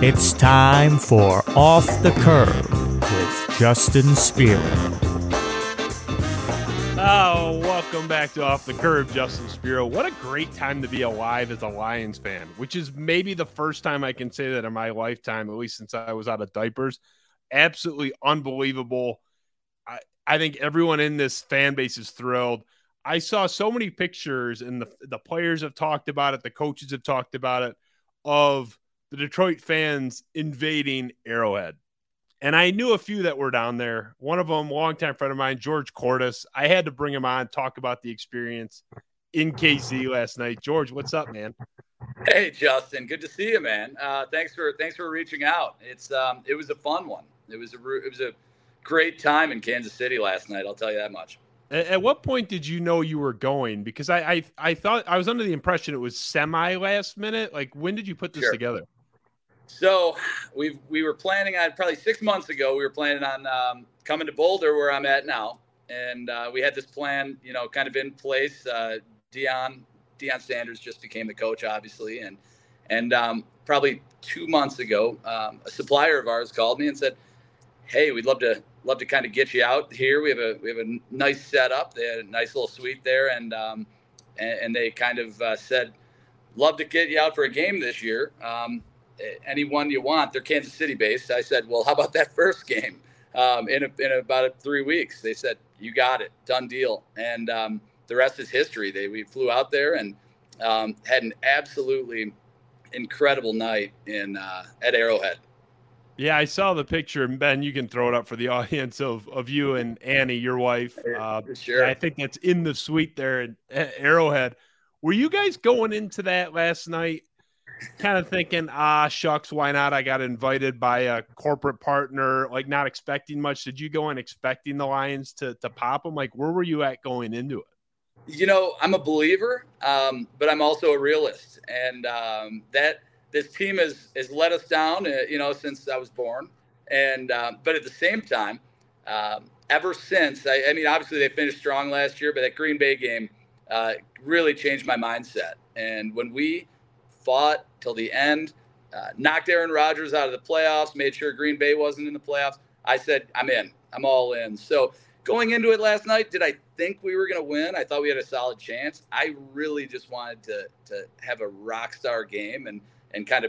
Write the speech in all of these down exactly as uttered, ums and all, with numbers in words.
It's time for Off the Curb with Justin Spiro. Oh, welcome back to Off the Curb, Justin Spiro. What a great time to be alive as a Lions fan, which is maybe the first time I can say that in my lifetime, at least since I was out of diapers. Absolutely unbelievable. I, I think everyone in this fan base is thrilled. I saw so many pictures, and the, the players have talked about it, the coaches have talked about it, of the Detroit fans invading Arrowhead. And I knew a few that were down there. One of them, longtime friend of mine, George Cordes. I had to bring him on, talk about the experience in K C last night. George, what's up, man? Hey, Justin. Good to see you, man. Uh, thanks for thanks for reaching out. It's um, it was a fun one. It was a it was a great time in Kansas City last night. I'll tell you that much. At what point did you know you were going? Because I I, I thought I was under the impression it was semi last minute. Like, when did you put this Sure. together? So we we were planning on probably six months ago. We were planning on um, coming to Boulder, where I'm at now, and uh, we had this plan, you know, kind of in place. Uh, Deion Deion Sanders just became the coach, obviously, and and um, probably two months ago, um, a supplier of ours called me and said, "Hey, we'd love to love to kind of get you out here. We have a we have a nice setup. They had a nice little suite there, and um, and, and they kind of uh, said, love to get you out for a game this year." Um, anyone you want. They're Kansas City based. I said, well, how about that first game um, in, a, in about three weeks? They said, you got it, done deal. And um, the rest is history. They we flew out there and um, had an absolutely incredible night in uh, at Arrowhead. Yeah, I saw the picture, and Ben, you can throw it up for the audience of, of you and Annie, your wife. Uh, sure. I think that's in the suite there at Arrowhead. Were you guys going into that last night kind of thinking, ah, shucks, why not? I got invited by a corporate partner, like not expecting much. Did you go in expecting the Lions to to pop them? Like, where were you at going into it? You know, I'm a believer, um, but I'm also a realist. And um, that this team has, has let us down, uh, you know, since I was born. And um, but at the same time, um, ever since, I, I mean, obviously they finished strong last year, but that Green Bay game uh, really changed my mindset. And when we fought till the end, uh, knocked Aaron Rodgers out of the playoffs, made sure Green Bay wasn't in the playoffs, I said, I'm in. I'm all in. So going into it last night, did I think we were going to win? I thought we had a solid chance. I really just wanted to to have a rock star game and and kind of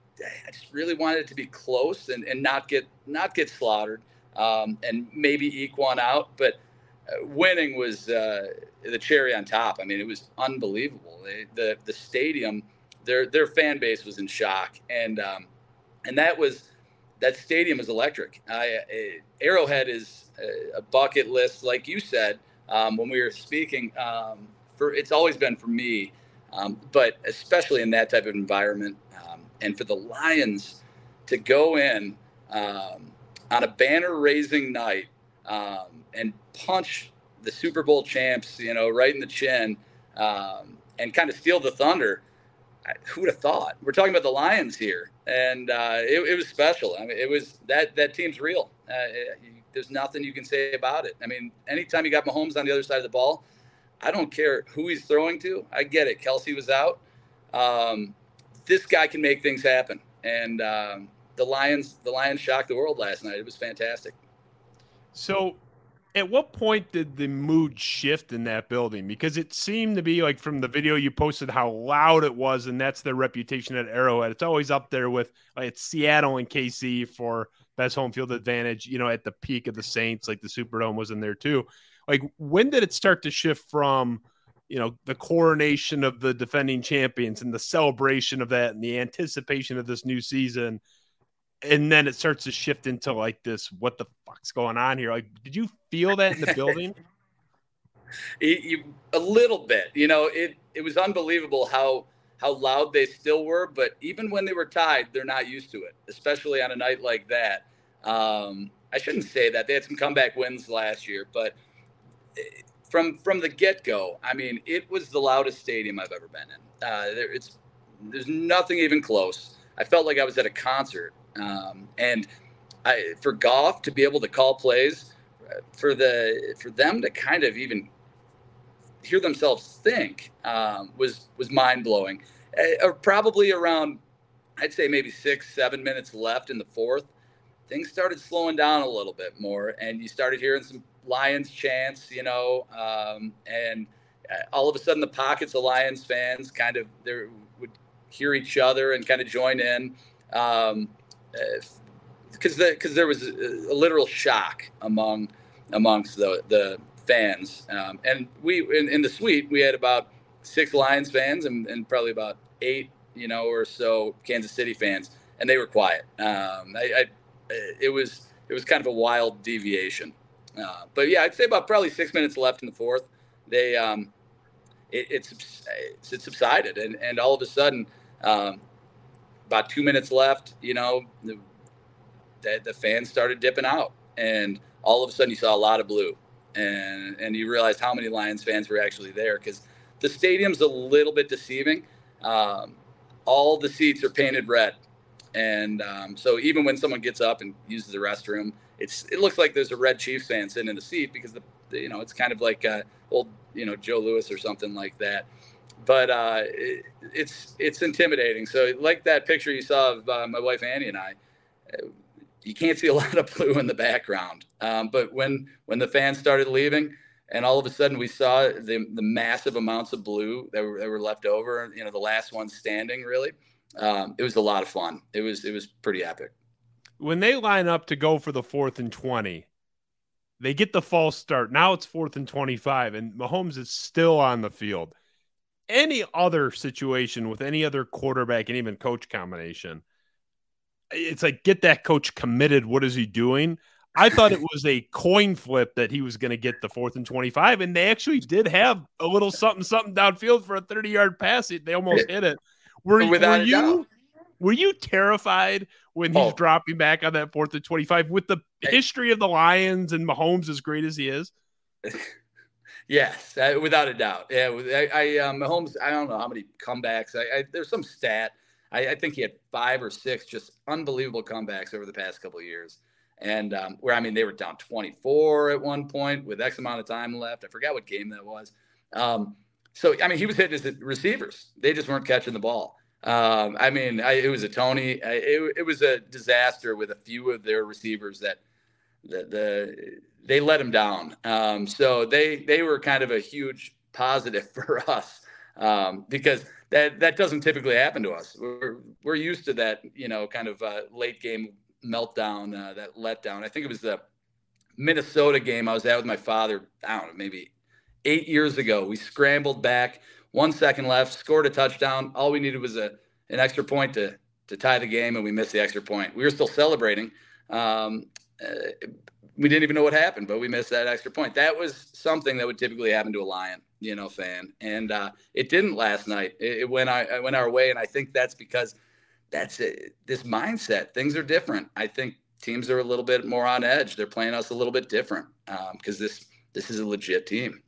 I just really wanted it to be close and, and not get not get slaughtered um, and maybe eke one out. But uh, winning was uh, the cherry on top. I mean, it was unbelievable. They, the the stadium. Their their fan base was in shock, and um, and that was that stadium is electric. I, I, Arrowhead is a, a bucket list, like you said um, when we were speaking. Um, for it's always been for me, um, but especially in that type of environment, um, and for the Lions to go in um, on a banner raising night um, and punch the Super Bowl champs, you know, right in the chin, um, and kind of steal the thunder. Who would have thought? We're talking about the Lions here, and uh, it, it was special. I mean, it was that that team's real. Uh, it, there's nothing you can say about it. I mean, anytime you got Mahomes on the other side of the ball, I don't care who he's throwing to. I get it. Kelsey was out. Um, this guy can make things happen, and um, the Lions the Lions shocked the world last night. It was fantastic. So, at what point did the mood shift in that building? Because it seemed to be like from the video you posted how loud it was, and that's their reputation at Arrowhead. It's always up there with like it's Seattle and K C for best home field advantage, you know, at the peak of the Saints, like the Superdome was in there too. Like, when did it start to shift from, you know, the coronation of the defending champions and the celebration of that and the anticipation of this new season, and then it starts to shift into like this, what the fuck's going on here? Like, did you feel that in the building? it, you, a little bit, you know, it, it was unbelievable how, how loud they still were, but even when they were tied, they're not used to it, especially on a night like that. Um, I shouldn't say that. They had some comeback wins last year, but from, from the get go, I mean, it was the loudest stadium I've ever been in. Uh, there, it's, there's nothing even close. I felt like I was at a concert. Um, and I, for Goff to be able to call plays, for the for them to kind of even hear themselves think um, was was mind blowing. Uh, probably around I'd say maybe six, seven minutes left in the fourth, things started slowing down a little bit more, and you started hearing some Lions chants, you know, um, and all of a sudden the pockets of Lions fans kind of there would hear each other and kind of join in, um, because the, because there was a, a literal shock among amongst the the fans, um, and we in, in the suite we had about six Lions fans and, and probably about eight, you know, or so Kansas City fans, and they were quiet. Um, I, I it was it was kind of a wild deviation, uh, but yeah, I'd say about probably six minutes left in the fourth. They um, it, it's it subsided, and, and all of a sudden, um, about two minutes left, you know, the, the the fans started dipping out, and all of a sudden you saw a lot of blue, and and you realized how many Lions fans were actually there, because the stadium's a little bit deceiving. Um, all the seats are painted red. And um, so even when someone gets up and uses the restroom, it's it looks like there's a red Chiefs fan sitting in the seat, because the, the you know it's kind of like uh, old you know Joe Louis or something like that. But uh, it, it's it's intimidating. So like that picture you saw of uh, my wife Annie and I, uh, you can't see a lot of blue in the background. Um, but when when the fans started leaving, and all of a sudden we saw the the massive amounts of blue that were that were left over, you know, the last one standing really. Um, it was a lot of fun. It was, it was pretty epic. When they line up to go for the fourth and twenty, they get the false start. Now it's fourth and twenty-five, and Mahomes is still on the field. Any other situation with any other quarterback and even coach combination, it's like, get that coach committed. What is he doing? I thought it was a coin flip that he was going to get the fourth and twenty-five, and they actually did have a little something, something downfield for a thirty-yard pass. They almost hit it. Were, were you were you terrified when he's oh. dropping back on that fourth and twenty-five with the history of the Lions and Mahomes as great as he is? Yes, uh, without a doubt. Yeah, I, I um, Mahomes. I don't know how many comebacks. I, I there's some stat. I, I think he had five or six just unbelievable comebacks over the past couple of years. And um, where I mean, they were down twenty-four at one point with X amount of time left. I forgot what game that was. Um, So, I mean, he was hitting his receivers. They just weren't catching the ball. Um, I mean, I, it was a Tony. I, it, it was a disaster with a few of their receivers that the, the they let him down. Um, so they they were kind of a huge positive for us, um, because that that doesn't typically happen to us. We're we're used to that, you know, kind of uh, late game meltdown, uh, that letdown. I think it was the Minnesota game I was at with my father. I don't know, maybe eight years ago. We scrambled back, one second left, scored a touchdown. All we needed was a an extra point to to tie the game, and we missed the extra point. We were still celebrating. Um, uh, we didn't even know what happened, but we missed that extra point. That was something that would typically happen to a Lion, you know, fan, and uh, it didn't last night. It, it went our, it went our way, and I think that's because that's it. This mindset. Things are different. I think teams are a little bit more on edge. They're playing us a little bit different, because um, this this is a legit team.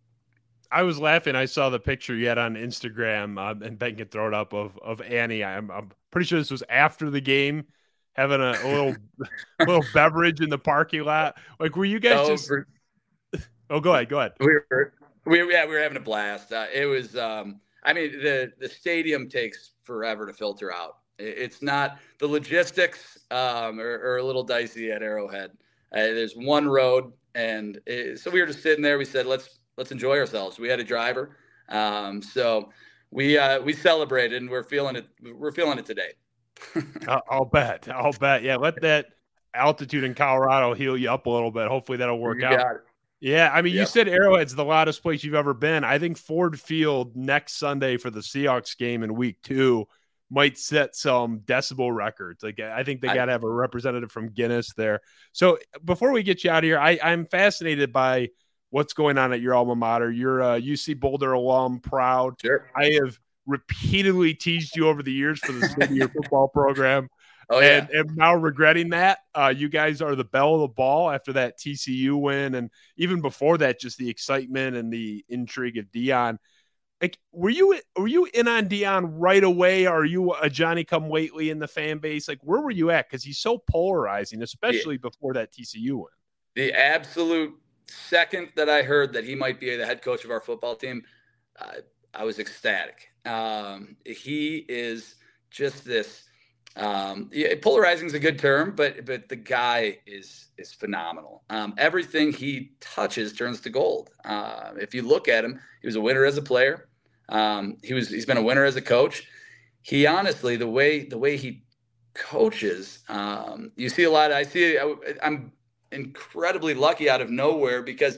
I was laughing. I saw the picture you had on Instagram, um, and Ben can throw it up, of of Annie. I'm, I'm pretty sure this was after the game, having a, a little little beverage in the parking lot. Like, were you guys oh, just? For... Oh, go ahead. Go ahead. We were, we were, yeah, we were having a blast. Uh, it was. Um, I mean, the the stadium takes forever to filter out. It, it's not the logistics um, are, are a little dicey at Arrowhead. Uh, there's one road, and it, so we were just sitting there. We said, let's. Let's enjoy ourselves. We had a driver, um, so we uh, we celebrated, and we're feeling it. We're feeling it today. I'll, I'll bet. I'll bet. Yeah, let that altitude in Colorado heal you up a little bit. Hopefully that'll work you out. Got it. Yeah, I mean, yep. You said Arrowhead's the loudest place you've ever been. I think Ford Field next Sunday for the Seahawks game in week two might set some decibel records. Like, I think they got to have a representative from Guinness there. So before we get you out of here, I, I'm fascinated by what's going on at your alma mater. You're a U C Boulder alum, proud. Sure. I have repeatedly teased you over the years for the state of your football program. Oh, yeah. And am now regretting that. Uh, you guys are the belle of the ball after that T C U win. And even before that, just the excitement and the intrigue of Deion. Like, were you were you in on Deion right away? Or are you a Johnny-come-lately in the fan base? Like, where were you at? Because he's so polarizing, especially yeah. before that T C U win. The absolute second that I heard that he might be the head coach of our football team, uh, I was ecstatic. Um, he is just this Um, yeah, polarizing is a good term, but but the guy is is phenomenal. Um, everything he touches turns to gold. Uh, if you look at him, he was a winner as a player. Um, he was he's been a winner as a coach. He honestly, the way the way he coaches, um, you see a lot. I see. I, I'm incredibly lucky out of nowhere because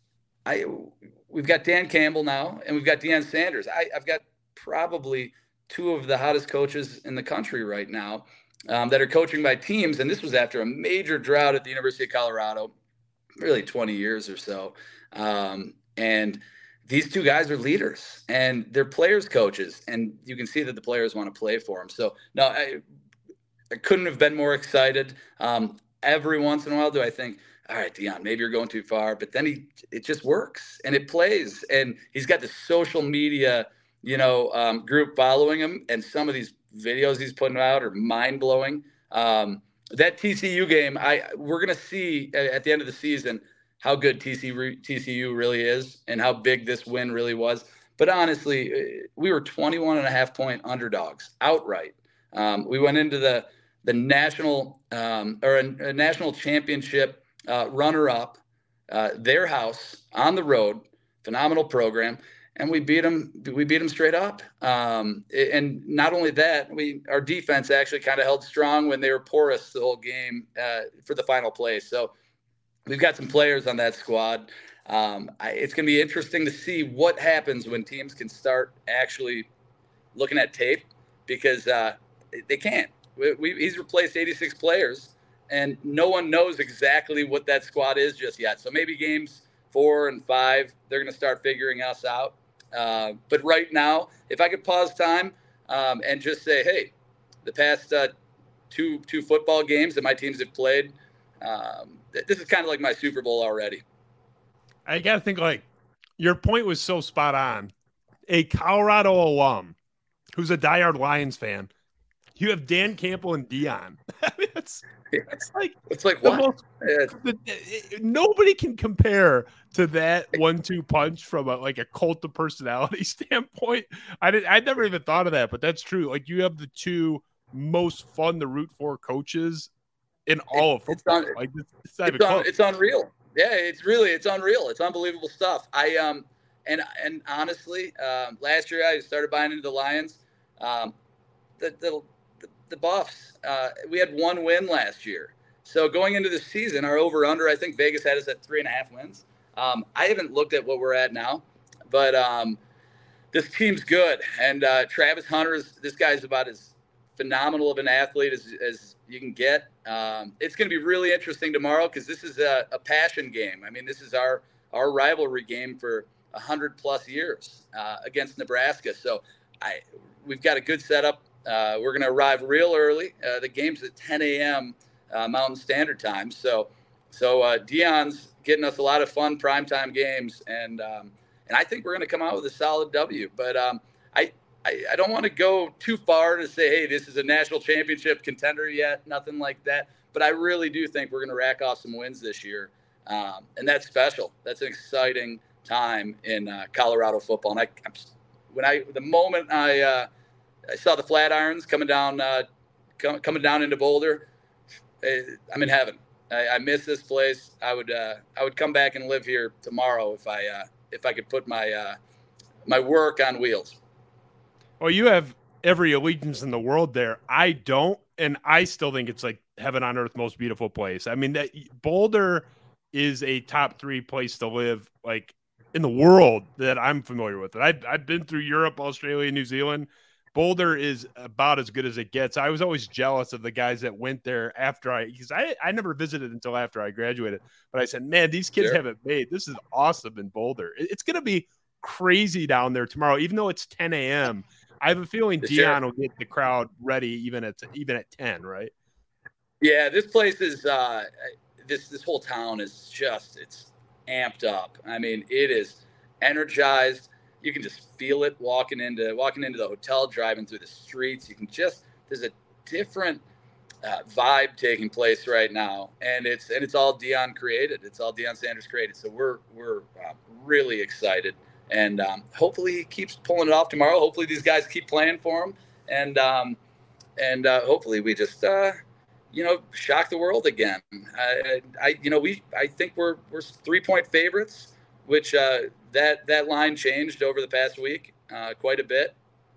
I we've got Dan Campbell now, and we've got Deion Sanders. I, I've got probably two of the hottest coaches in the country right now um, that are coaching my teams. And this was after a major drought at the University of Colorado, really twenty years or so. Um, and these two guys are leaders and they're players coaches. And you can see that the players want to play for them. So no, I, I couldn't have been more excited. Um, every once in a while do I think, all right, Deion, maybe you're going too far, but then he, it just works and it plays. And he's got the social media you know, um, group following him, and some of these videos he's putting out are mind blowing. Um, that T C U game, I we're gonna see at the end of the season how good T C U really is and how big this win really was. But honestly, we were twenty-one and a half point underdogs outright. Um, we went into the the national um, or a, a national championship uh, runner up, uh, their house on the road, phenomenal program. And we beat them. We beat them straight up. Um, and not only that, we our defense actually kind of held strong when they were porous the whole game uh, for the final play. So we've got some players on that squad. Um, I, it's going to be interesting to see what happens when teams can start actually looking at tape because uh, they can't. We, we, he's replaced eighty-six players, and no one knows exactly what that squad is just yet. So maybe games four and five, they're going to start figuring us out. Uh, but right now, if I could pause time um, and just say, hey, the past uh, two two football games that my teams have played, um, this is kind of like my Super Bowl already. I got to think, like, your point was so spot on. A Colorado alum who's a diehard Lions fan, you have Dan Campbell and Deion. it's, it's like it's like what? Most, the, it, nobody can compare to that one two punch from a, like a cult of personality standpoint. I did I never even thought of that, but that's true. Like you have the two most fun to root for coaches in all of football. It's, un- like it's, it's, not it's, un- it's unreal. Yeah, it's really it's unreal. It's unbelievable stuff. I um and and honestly, um, last year I started buying into the Lions. Um, the the the, the Buffs. Uh, we had one win last year. So going into the season, our over-under, I think Vegas had us at three and a half wins. Um, I haven't looked at what we're at now, but um, this team's good. And uh, Travis Hunter, is, this guy's about as phenomenal of an athlete as, as you can get. Um, it's going to be really interesting tomorrow because this is a, a passion game. I mean, this is our, our rivalry game for one hundred plus years uh, against Nebraska. So I we've got a good setup. Uh, we're going to arrive real early. Uh, the game's at ten a.m. Uh, Mountain Standard Time. So, so uh, Deion's getting us a lot of fun primetime games, and um, and I think we're going to come out with a solid W. But um, I, I I don't want to go too far to say, hey, this is a national championship contender yet. Nothing like that. But I really do think we're going to rack off some wins this year, um, and that's special. That's an exciting time in uh, Colorado football. And I, I'm, when I the moment I uh, I saw the Flatirons coming down uh, com- coming down into Boulder. I'm in heaven. I, I miss this place. I would uh, I would come back and live here tomorrow if I uh, if I could put my uh, my work on wheels. Well, you have every allegiance in the world there. I don't, and I still think it's like heaven on earth, most beautiful place. I mean, that Boulder is a top three place to live, like in the world that I'm familiar with. I've I've been through Europe, Australia, New Zealand. Boulder is about as good as it gets. I was always jealous of the guys that went there after I, because I, I never visited until after I graduated. But I said, man, these kids sure. have it made. This is awesome in Boulder. It's going to be crazy down there tomorrow, even though it's ten a.m. I have a feeling Deion sure. will get the crowd ready even at even at ten, right? Yeah, this place is uh, this this whole town is just it's amped up. I mean, it is energized. You can just feel it walking into walking into the hotel, driving through the streets. You can just there's a different uh, vibe taking place right now, and it's and it's all Deion created. It's all Deion Sanders created. So we're we're uh, really excited, and um, hopefully he keeps pulling it off tomorrow. Hopefully these guys keep playing for him, and um, and uh, hopefully we just, uh, you know, shock the world again. I, I, you know, we, I think we're we're three point favorites, which uh, that that line changed over the past week uh, quite a bit,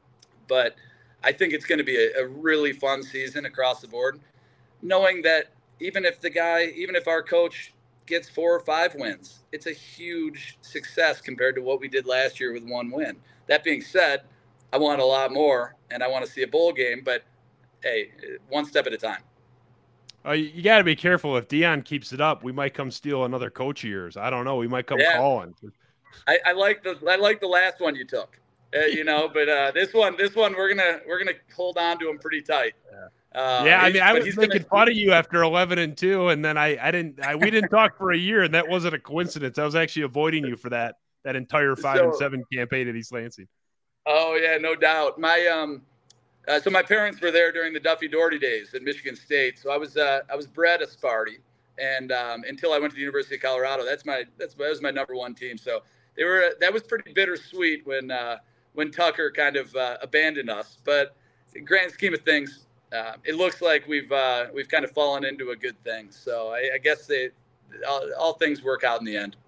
but I think it's going to be a, a really fun season across the board, knowing that even if the guy, even if our coach gets four or five wins, it's a huge success compared to what we did last year with one win. That being said, I want a lot more, and I want to see a bowl game, but hey, one step at a time. Uh, you got to be careful. If Deion keeps it up, we might come steal another coach of yours. I don't know. We might come yeah. calling. I, I like the I like the last one you took, uh, you know. But uh, this one, this one, we're gonna we're gonna hold on to him pretty tight. Yeah. Uh, yeah, I mean, I was making gonna... fun of you after eleven and two, and then I, I didn't, I, we didn't talk for a year, and that wasn't a coincidence. I was actually avoiding you for that, that entire five so, and seven campaign at East Lansing. Oh yeah, no doubt. My, um, uh, so my parents were there during the Duffy Doherty days at Michigan State. So I was, uh, I was bred a Sparty, and um, until I went to the University of Colorado, that's my, that's that was my number one team. So they were, that was pretty bittersweet when, uh, when Tucker kind of uh, abandoned us. But in the grand scheme of things, Uh, it looks like we've uh, we've kind of fallen into a good thing. So I, I guess they, all, all things work out in the end.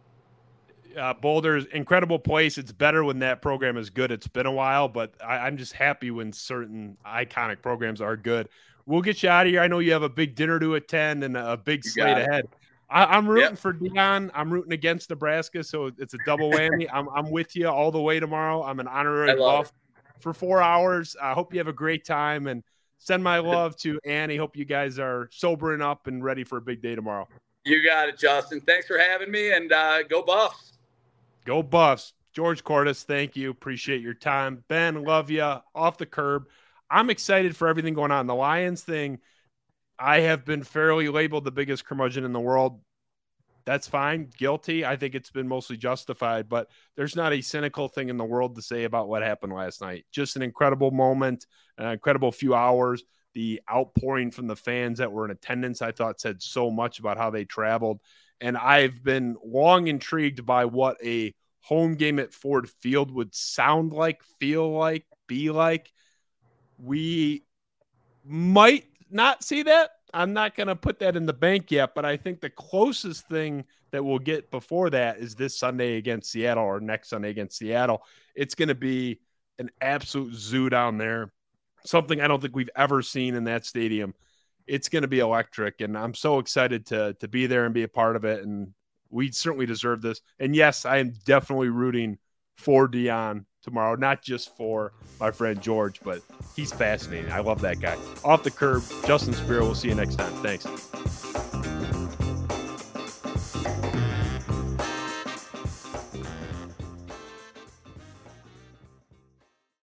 Uh, Boulder's incredible place. It's better when that program is good. It's been a while, but I, I'm just happy when certain iconic programs are good. We'll get you out of here. I know you have a big dinner to attend and a big You slate ahead. I, I'm rooting Yep. for Deion. I'm rooting against Nebraska, so it's a double whammy. I'm I'm with you all the way tomorrow. I'm an honorary I love buff for four hours. I hope you have a great time, and send my love to Annie. Hope you guys are sobering up and ready for a big day tomorrow. You got it, Justin. Thanks for having me, and uh, go Buffs. Go Buffs. George Cordes, thank you. Appreciate your time. Ben, love you. Off the Curb. I'm excited for everything going on. The Lions thing, I have been fairly labeled the biggest curmudgeon in the world. That's fine. Guilty. I think it's been mostly justified, but there's not a cynical thing in the world to say about what happened last night. Just an incredible moment, an incredible few hours. The outpouring from the fans that were in attendance, I thought, said so much about how they traveled. And I've been long intrigued by what a home game at Ford Field would sound like, feel like, be like. We might not see that. I'm not going to put that in the bank yet, but I think the closest thing that we'll get before that is this Sunday against Seattle, or next Sunday against Seattle. It's going to be an absolute zoo down there, something I don't think we've ever seen in that stadium. It's going to be electric, and I'm so excited to to be there and be a part of it, and we certainly deserve this. And yes, I am definitely rooting for Deion tomorrow, not just for my friend George, but he's fascinating. I love that guy. Off the Curb, Justin Spiro. We'll see you next time. Thanks.